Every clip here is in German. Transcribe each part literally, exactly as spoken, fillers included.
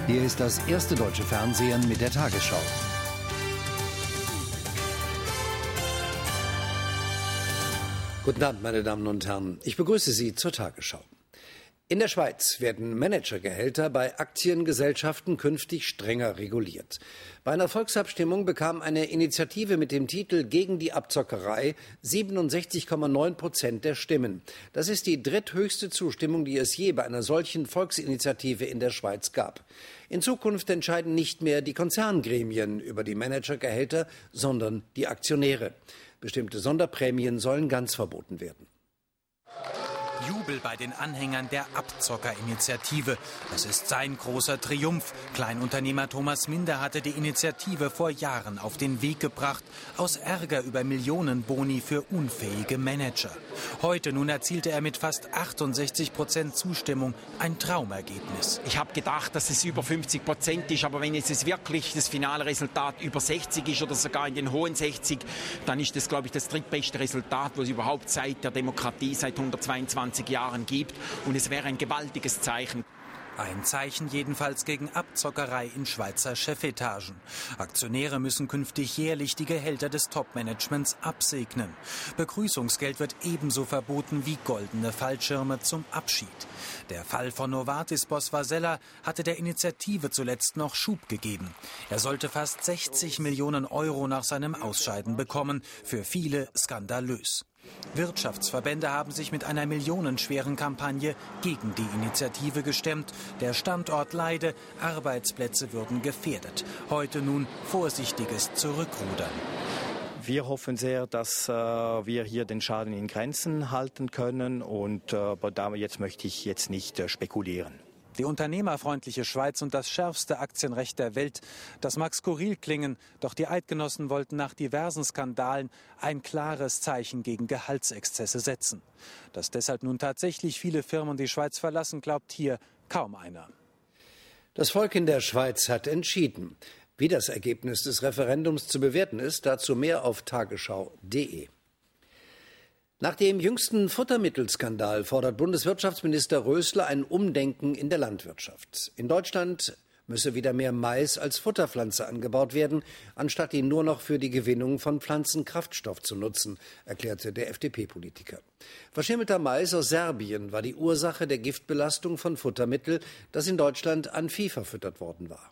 Hier ist das erste deutsche Fernsehen mit der Tagesschau. Guten Abend, meine Damen und Herren. Ich begrüße Sie zur Tagesschau. In der Schweiz werden Managergehälter bei Aktiengesellschaften künftig strenger reguliert. Bei einer Volksabstimmung bekam eine Initiative mit dem Titel Gegen die Abzockerei siebenundsechzig Komma neun Prozent der Stimmen. Das ist die dritthöchste Zustimmung, die es je bei einer solchen Volksinitiative in der Schweiz gab. In Zukunft entscheiden nicht mehr die Konzerngremien über die Managergehälter, sondern die Aktionäre. Bestimmte Sonderprämien sollen ganz verboten werden. Jubel bei den Anhängern der Abzockerinitiative. Das ist sein großer Triumph. Kleinunternehmer Thomas Minder hatte die Initiative vor Jahren auf den Weg gebracht, aus Ärger über Millionenboni für unfähige Manager. Heute nun erzielte er mit fast achtundsechzig Prozent Zustimmung ein Traumergebnis. Ich habe gedacht, dass es über fünfzig Prozent ist, aber wenn jetzt wirklich das finale Resultat über sechzig ist oder sogar in den hohen sechzig, dann ist das, glaube ich, das drittbeste Resultat, was es überhaupt seit der Demokratie, seit hundertzweiundzwanzig Jahren gibt. Und es wäre ein gewaltiges Zeichen. Ein Zeichen jedenfalls gegen Abzockerei in Schweizer Chefetagen. Aktionäre müssen künftig jährlich die Gehälter des Top-Managements absegnen. Begrüßungsgeld wird ebenso verboten wie goldene Fallschirme zum Abschied. Der Fall von Novartis-Boss Vasella hatte der Initiative zuletzt noch Schub gegeben. Er sollte fast sechzig Millionen Euro nach seinem Ausscheiden bekommen. Für viele skandalös. Wirtschaftsverbände haben sich mit einer millionenschweren Kampagne gegen die Initiative gestemmt. Der Standort leide, Arbeitsplätze würden gefährdet. Heute nun vorsichtiges Zurückrudern. Wir hoffen sehr, dass äh, wir hier den Schaden in Grenzen halten können. Und äh, aber da, jetzt möchte ich jetzt nicht äh, spekulieren. Die unternehmerfreundliche Schweiz und das schärfste Aktienrecht der Welt, das mag skurril klingen, doch die Eidgenossen wollten nach diversen Skandalen ein klares Zeichen gegen Gehaltsexzesse setzen. Dass deshalb nun tatsächlich viele Firmen die Schweiz verlassen, glaubt hier kaum einer. Das Volk in der Schweiz hat entschieden. Wie das Ergebnis des Referendums zu bewerten ist, dazu mehr auf tagesschau punkt de. Nach dem jüngsten Futtermittelskandal fordert Bundeswirtschaftsminister Rösler ein Umdenken in der Landwirtschaft. In Deutschland müsse wieder mehr Mais als Futterpflanze angebaut werden, anstatt ihn nur noch für die Gewinnung von Pflanzenkraftstoff zu nutzen, erklärte der F D P-Politiker. Verschimmelter Mais aus Serbien war die Ursache der Giftbelastung von Futtermittel, das in Deutschland an Vieh verfüttert worden war.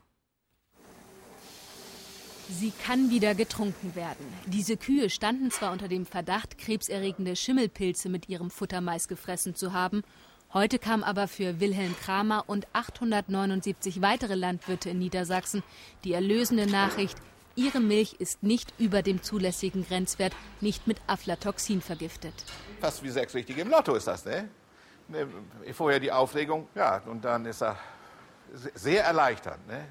Sie kann wieder getrunken werden. Diese Kühe standen zwar unter dem Verdacht, krebserregende Schimmelpilze mit ihrem Futtermais gefressen zu haben. Heute kam aber für Wilhelm Kramer und achthundertneunundsiebzig weitere Landwirte in Niedersachsen die erlösende Nachricht, ihre Milch ist nicht über dem zulässigen Grenzwert, nicht mit Aflatoxin vergiftet. Fast wie sechs Richtige im Lotto ist das, ne? Vorher die Aufregung, ja, und dann ist er sehr erleichtert, ne?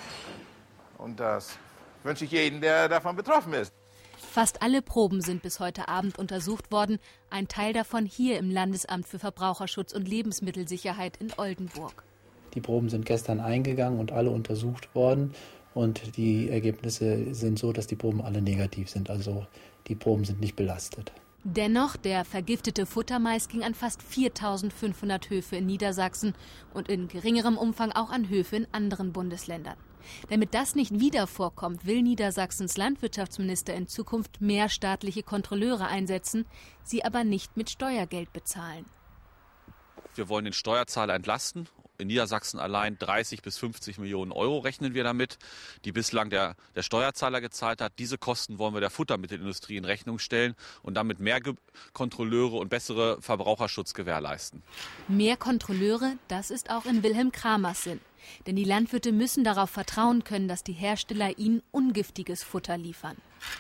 Und das wünsche ich jedem, der davon betroffen ist. Fast alle Proben sind bis heute Abend untersucht worden. Ein Teil davon hier im Landesamt für Verbraucherschutz und Lebensmittelsicherheit in Oldenburg. Die Proben sind gestern eingegangen und alle untersucht worden. Und die Ergebnisse sind so, dass die Proben alle negativ sind. Also die Proben sind nicht belastet. Dennoch, der vergiftete Futtermais ging an fast viertausendfünfhundert Höfe in Niedersachsen und in geringerem Umfang auch an Höfe in anderen Bundesländern. Damit das nicht wieder vorkommt, will Niedersachsens Landwirtschaftsminister in Zukunft mehr staatliche Kontrolleure einsetzen, sie aber nicht mit Steuergeld bezahlen. Wir wollen den Steuerzahler entlasten. In Niedersachsen allein dreißig bis fünfzig Millionen Euro rechnen wir damit, die bislang der, der Steuerzahler gezahlt hat. Diese Kosten wollen wir der Futtermittelindustrie in Rechnung stellen und damit mehr Ge- Kontrolleure und bessere Verbraucherschutz gewährleisten. Mehr Kontrolleure, das ist auch in Wilhelm Kramers Sinn. Denn die Landwirte müssen darauf vertrauen können, dass die Hersteller ihnen ungiftiges Futter liefern.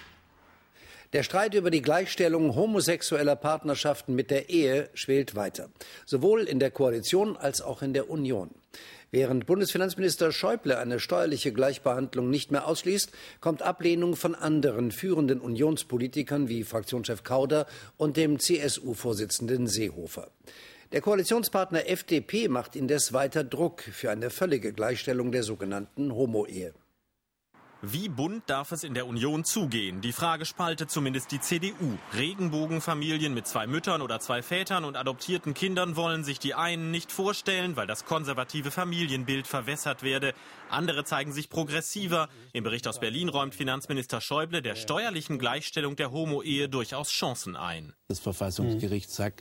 Der Streit über die Gleichstellung homosexueller Partnerschaften mit der Ehe schwelt weiter, sowohl in der Koalition als auch in der Union. Während Bundesfinanzminister Schäuble eine steuerliche Gleichbehandlung nicht mehr ausschließt, kommt Ablehnung von anderen führenden Unionspolitikern wie Fraktionschef Kauder und dem C S U-Vorsitzenden Seehofer. Der Koalitionspartner F D P macht indes weiter Druck für eine völlige Gleichstellung der sogenannten Homo-Ehe. Wie bunt darf es in der Union zugehen? Die Frage spaltet zumindest die C D U. Regenbogenfamilien mit zwei Müttern oder zwei Vätern und adoptierten Kindern wollen sich die einen nicht vorstellen, weil das konservative Familienbild verwässert werde. Andere zeigen sich progressiver. Im Bericht aus Berlin räumt Finanzminister Schäuble der steuerlichen Gleichstellung der Homo-Ehe durchaus Chancen ein. Das Verfassungsgericht sagt,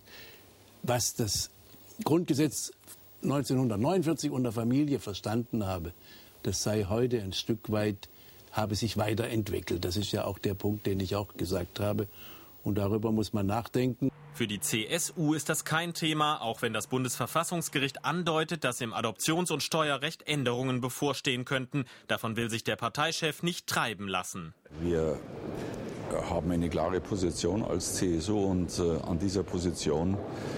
was das Grundgesetz neunzehnhundertneunundvierzig unter Familie verstanden habe, das sei heute ein Stück weit, habe sich weiterentwickelt. Das ist ja auch der Punkt, den ich auch gesagt habe. Und darüber muss man nachdenken. Für die C S U ist das kein Thema, auch wenn das Bundesverfassungsgericht andeutet, dass im Adoptions- und Steuerrecht Änderungen bevorstehen könnten. Davon will sich der Parteichef nicht treiben lassen. Wir haben eine klare Position als C S U und äh, an dieser Position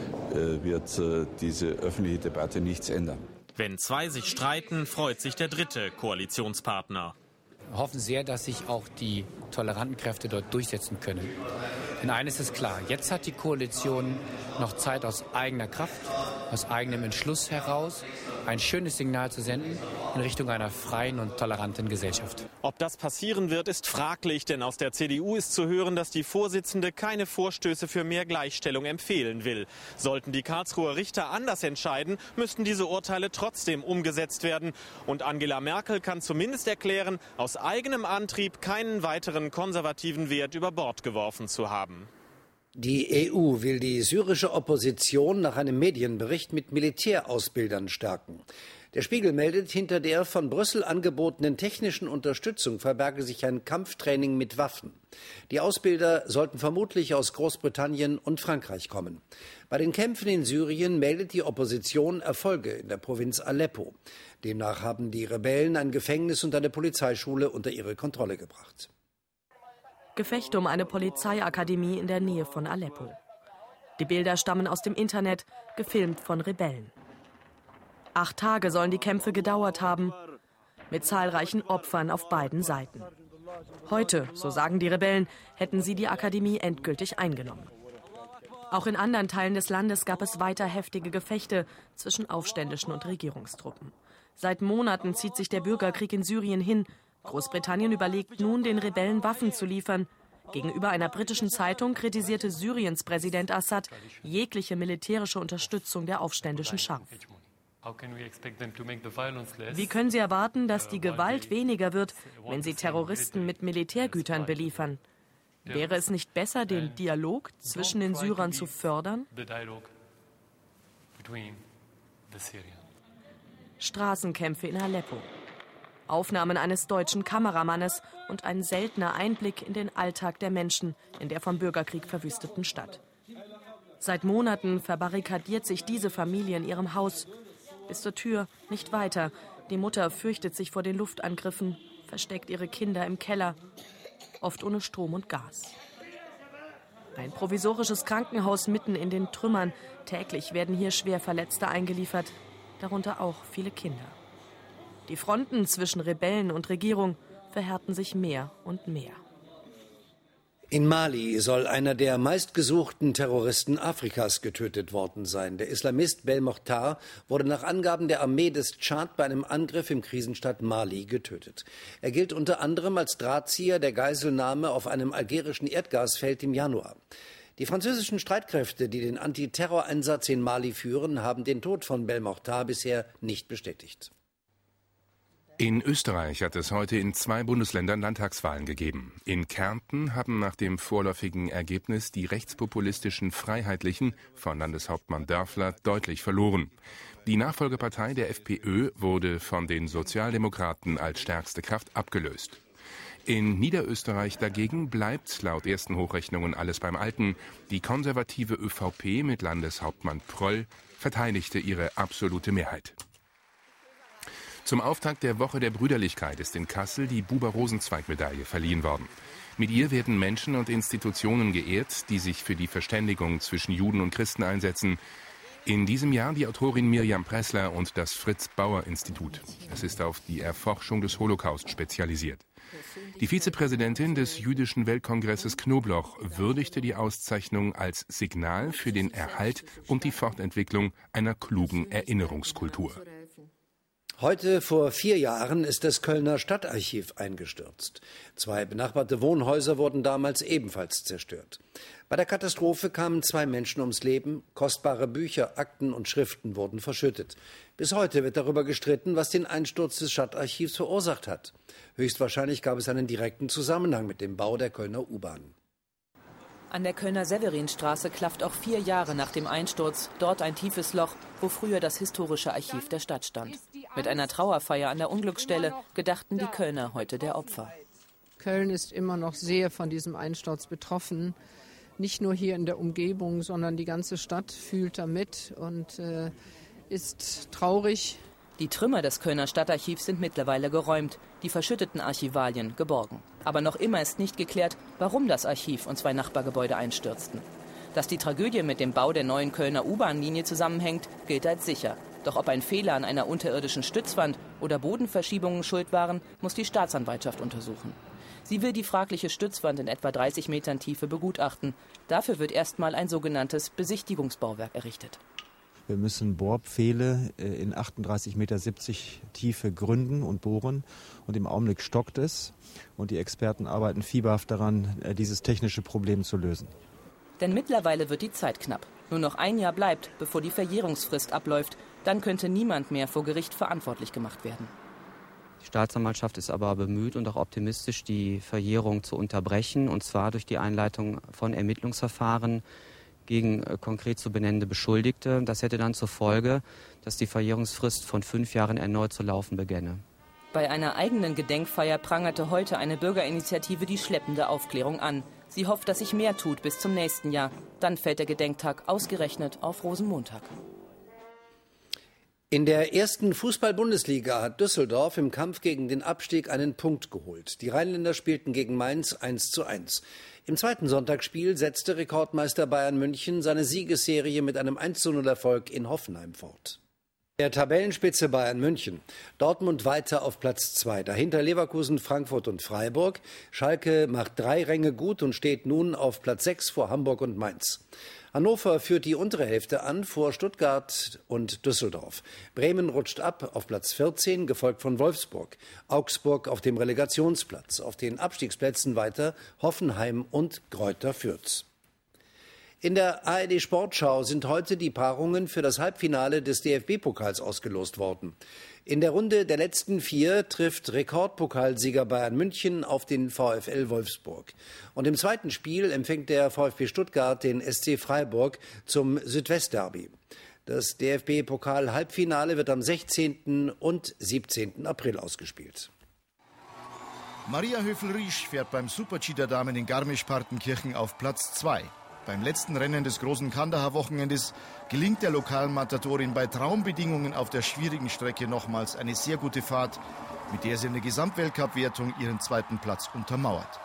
äh, wird äh, diese öffentliche Debatte nichts ändern. Wenn zwei sich streiten, freut sich der dritte Koalitionspartner. Wir hoffen sehr, dass sich auch die toleranten Kräfte dort durchsetzen können. Denn eines ist klar, jetzt hat die Koalition noch Zeit, aus eigener Kraft, aus eigenem Entschluss heraus ein schönes Signal zu senden in Richtung einer freien und toleranten Gesellschaft. Ob das passieren wird, ist fraglich, denn aus der C D U ist zu hören, dass die Vorsitzende keine Vorstöße für mehr Gleichstellung empfehlen will. Sollten die Karlsruher Richter anders entscheiden, müssten diese Urteile trotzdem umgesetzt werden. Und Angela Merkel kann zumindest erklären, aus eigenem Antrieb keinen weiteren konservativen Wert über Bord geworfen zu haben. Die E U will die syrische Opposition nach einem Medienbericht mit Militärausbildern stärken. Der Spiegel meldet, hinter der von Brüssel angebotenen technischen Unterstützung verberge sich ein Kampftraining mit Waffen. Die Ausbilder sollten vermutlich aus Großbritannien und Frankreich kommen. Bei den Kämpfen in Syrien meldet die Opposition Erfolge in der Provinz Aleppo. Demnach haben die Rebellen ein Gefängnis und eine Polizeischule unter ihre Kontrolle gebracht. Gefechte um eine Polizeiakademie in der Nähe von Aleppo. Die Bilder stammen aus dem Internet, gefilmt von Rebellen. Acht Tage sollen die Kämpfe gedauert haben, mit zahlreichen Opfern auf beiden Seiten. Heute, so sagen die Rebellen, hätten sie die Akademie endgültig eingenommen. Auch in anderen Teilen des Landes gab es weiter heftige Gefechte zwischen Aufständischen und Regierungstruppen. Seit Monaten zieht sich der Bürgerkrieg in Syrien hin. Großbritannien überlegt nun, den Rebellen Waffen zu liefern. Gegenüber einer britischen Zeitung kritisierte Syriens Präsident Assad jegliche militärische Unterstützung der Aufständischen scharf. Wie können Sie erwarten, dass die Gewalt weniger wird, wenn Sie Terroristen mit Militärgütern beliefern? Wäre es nicht besser, den Dialog zwischen den Syrern zu fördern? Straßenkämpfe in Aleppo. Aufnahmen eines deutschen Kameramannes und ein seltener Einblick in den Alltag der Menschen in der vom Bürgerkrieg verwüsteten Stadt. Seit Monaten verbarrikadiert sich diese Familie in ihrem Haus. Bis zur Tür, nicht weiter. Die Mutter fürchtet sich vor den Luftangriffen, versteckt ihre Kinder im Keller, oft ohne Strom und Gas. Ein provisorisches Krankenhaus mitten in den Trümmern. Täglich werden hier Schwerverletzte eingeliefert, darunter auch viele Kinder. Die Fronten zwischen Rebellen und Regierung verhärten sich mehr und mehr. In Mali soll einer der meistgesuchten Terroristen Afrikas getötet worden sein. Der Islamist Belmokhtar wurde nach Angaben der Armee des Tschad bei einem Angriff im Krisenstaat Mali getötet. Er gilt unter anderem als Drahtzieher der Geiselnahme auf einem algerischen Erdgasfeld im Januar. Die französischen Streitkräfte, die den Antiterroreinsatz in Mali führen, haben den Tod von Belmokhtar bisher nicht bestätigt. In Österreich hat es heute in zwei Bundesländern Landtagswahlen gegeben. In Kärnten haben nach dem vorläufigen Ergebnis die rechtspopulistischen Freiheitlichen von Landeshauptmann Dörfler deutlich verloren. Die Nachfolgepartei der FPÖ wurde von den Sozialdemokraten als stärkste Kraft abgelöst. In Niederösterreich dagegen bleibt laut ersten Hochrechnungen alles beim Alten. Die konservative ÖVP mit Landeshauptmann Pröll verteidigte ihre absolute Mehrheit. Zum Auftakt der Woche der Brüderlichkeit ist in Kassel die Buber-Rosenzweig-Medaille verliehen worden. Mit ihr werden Menschen und Institutionen geehrt, die sich für die Verständigung zwischen Juden und Christen einsetzen. In diesem Jahr die Autorin Mirjam Pressler und das Fritz-Bauer-Institut. Es ist auf die Erforschung des Holocaust spezialisiert. Die Vizepräsidentin des Jüdischen Weltkongresses Knobloch würdigte die Auszeichnung als Signal für den Erhalt und die Fortentwicklung einer klugen Erinnerungskultur. Heute vor vier Jahren ist das Kölner Stadtarchiv eingestürzt. Zwei benachbarte Wohnhäuser wurden damals ebenfalls zerstört. Bei der Katastrophe kamen zwei Menschen ums Leben, kostbare Bücher, Akten und Schriften wurden verschüttet. Bis heute wird darüber gestritten, was den Einsturz des Stadtarchivs verursacht hat. Höchstwahrscheinlich gab es einen direkten Zusammenhang mit dem Bau der Kölner U-Bahn. An der Kölner Severinstraße klafft auch vier Jahre nach dem Einsturz dort ein tiefes Loch, wo früher das historische Archiv der Stadt stand. Mit einer Trauerfeier an der Unglücksstelle gedachten die Kölner heute der Opfer. Köln ist immer noch sehr von diesem Einsturz betroffen. Nicht nur hier in der Umgebung, sondern die ganze Stadt fühlt damit und äh, ist traurig. Die Trümmer des Kölner Stadtarchivs sind mittlerweile geräumt, die verschütteten Archivalien geborgen. Aber noch immer ist nicht geklärt, warum das Archiv und zwei Nachbargebäude einstürzten. Dass die Tragödie mit dem Bau der neuen Kölner U-Bahn-Linie zusammenhängt, gilt als sicher. Doch ob ein Fehler an einer unterirdischen Stützwand oder Bodenverschiebungen schuld waren, muss die Staatsanwaltschaft untersuchen. Sie will die fragliche Stützwand in etwa dreißig Metern Tiefe begutachten. Dafür wird erstmal ein sogenanntes Besichtigungsbauwerk errichtet. Wir müssen Bohrpfähle in achtunddreißig Meter siebzig Tiefe gründen und bohren. Und im Augenblick stockt es. Und die Experten arbeiten fieberhaft daran, dieses technische Problem zu lösen. Denn mittlerweile wird die Zeit knapp. Nur noch ein Jahr bleibt, bevor die Verjährungsfrist abläuft. Dann könnte niemand mehr vor Gericht verantwortlich gemacht werden. Die Staatsanwaltschaft ist aber bemüht und auch optimistisch, die Verjährung zu unterbrechen. Und zwar durch die Einleitung von Ermittlungsverfahren gegen äh, konkret zu benennende Beschuldigte. Das hätte dann zur Folge, dass die Verjährungsfrist von fünf Jahren erneut zu laufen begänne. Bei einer eigenen Gedenkfeier prangerte heute eine Bürgerinitiative die schleppende Aufklärung an. Sie hofft, dass sich mehr tut bis zum nächsten Jahr. Dann fällt der Gedenktag ausgerechnet auf Rosenmontag. In der ersten Fußball-Bundesliga hat Düsseldorf im Kampf gegen den Abstieg einen Punkt geholt. Die Rheinländer spielten gegen Mainz eins zu eins. Im zweiten Sonntagsspiel setzte Rekordmeister Bayern München seine Siegesserie mit einem eins zu null Erfolg in Hoffenheim fort. Der Tabellenspitze Bayern München. Dortmund weiter auf Platz zwei. Dahinter Leverkusen, Frankfurt und Freiburg. Schalke macht drei Ränge gut und steht nun auf Platz sechs vor Hamburg und Mainz. Hannover führt die untere Hälfte an vor Stuttgart und Düsseldorf. Bremen rutscht ab auf Platz vierzehn, gefolgt von Wolfsburg. Augsburg auf dem Relegationsplatz. Auf den Abstiegsplätzen weiter Hoffenheim und Greuther Fürth. In der A R D Sportschau sind heute die Paarungen für das Halbfinale des D F B-Pokals ausgelost worden. In der Runde der letzten vier trifft Rekordpokalsieger Bayern München auf den VfL Wolfsburg. Und im zweiten Spiel empfängt der VfB Stuttgart den S C Freiburg zum Südwestderby. Das D F B-Pokal-Halbfinale wird am sechzehnten und siebzehnten April ausgespielt. Maria Höfel-Riesch fährt beim Super-G der Damen in Garmisch-Partenkirchen auf Platz zwei. Beim letzten Rennen des großen Kandahar-Wochenendes gelingt der lokalen Matadorin bei Traumbedingungen auf der schwierigen Strecke nochmals eine sehr gute Fahrt, mit der sie in der Gesamtweltcup-Wertung ihren zweiten Platz untermauert.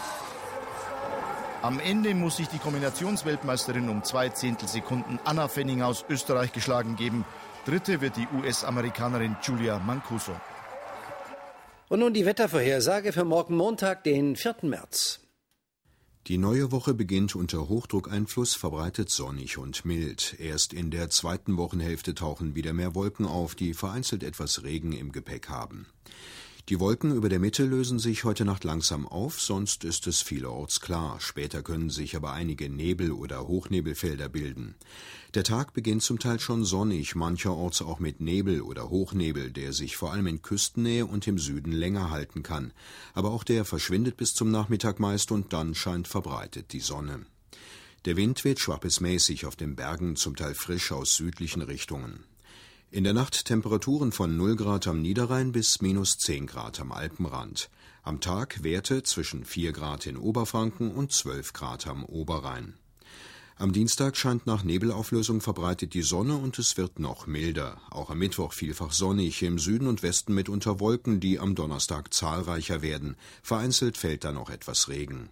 Am Ende muss sich die Kombinationsweltmeisterin um zwei Zehntelsekunden Anna Fenning aus Österreich geschlagen geben. Dritte wird die U S-Amerikanerin Julia Mancuso. Und nun die Wettervorhersage für morgen Montag, den vierten März. Die neue Woche beginnt unter Hochdruckeinfluss, verbreitet sonnig und mild. Erst in der zweiten Wochenhälfte tauchen wieder mehr Wolken auf, die vereinzelt etwas Regen im Gepäck haben. Die Wolken über der Mitte lösen sich heute Nacht langsam auf, sonst ist es vielerorts klar. Später können sich aber einige Nebel- oder Hochnebelfelder bilden. Der Tag beginnt zum Teil schon sonnig, mancherorts auch mit Nebel oder Hochnebel, der sich vor allem in Küstennähe und im Süden länger halten kann. Aber auch der verschwindet bis zum Nachmittag meist und dann scheint verbreitet die Sonne. Der Wind weht schwach bis mäßig, auf den Bergen zum Teil frisch aus südlichen Richtungen. In der Nacht Temperaturen von null Grad am Niederrhein bis minus zehn Grad am Alpenrand. Am Tag Werte zwischen vier Grad in Oberfranken und zwölf Grad am Oberrhein. Am Dienstag scheint nach Nebelauflösung verbreitet die Sonne und es wird noch milder. Auch am Mittwoch vielfach sonnig, im Süden und Westen mitunter Wolken, die am Donnerstag zahlreicher werden. Vereinzelt fällt dann noch etwas Regen.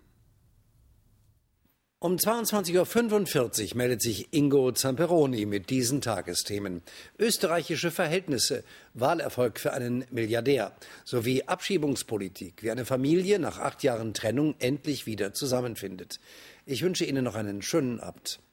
Um zweiundzwanzig Uhr fünfundvierzig meldet sich Ingo Zamperoni mit diesen Tagesthemen. Österreichische Verhältnisse, Wahlerfolg für einen Milliardär sowie Abschiebungspolitik, wie eine Familie nach acht Jahren Trennung endlich wieder zusammenfindet. Ich wünsche Ihnen noch einen schönen Abend.